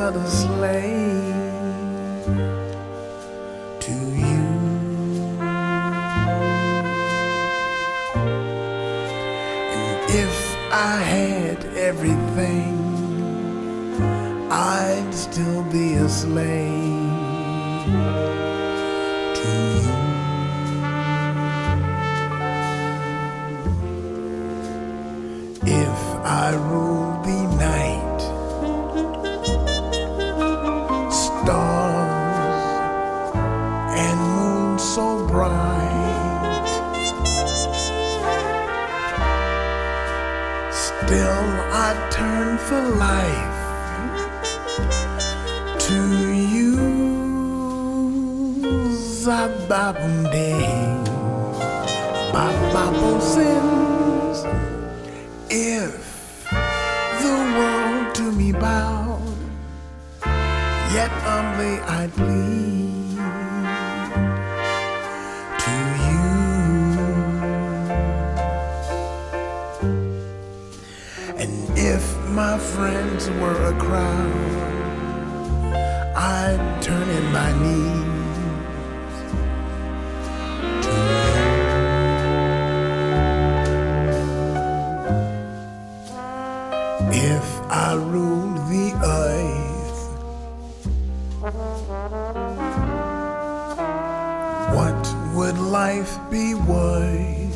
but a slave to you. And if I had everything, I'd still be a slave to you. If I ruled the night, stars and moon so bright, still I'd turn for life to you. Zababunding, bababo sins. If the world to me bowed, yet humbly I plead to you. And if my friends were a crowd, I'd turn in my knees to you. If I ruled the earth, what would life be worth?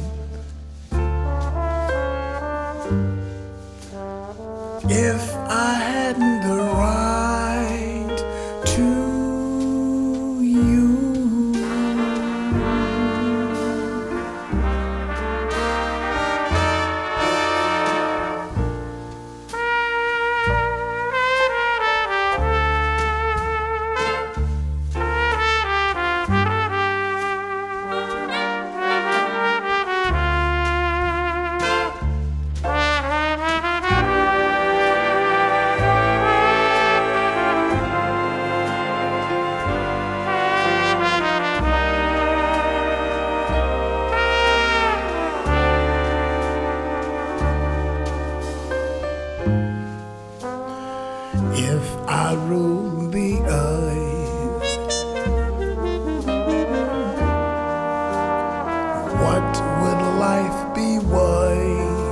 If I hadn't the right to you. If I ruled the earth, what would life be worth?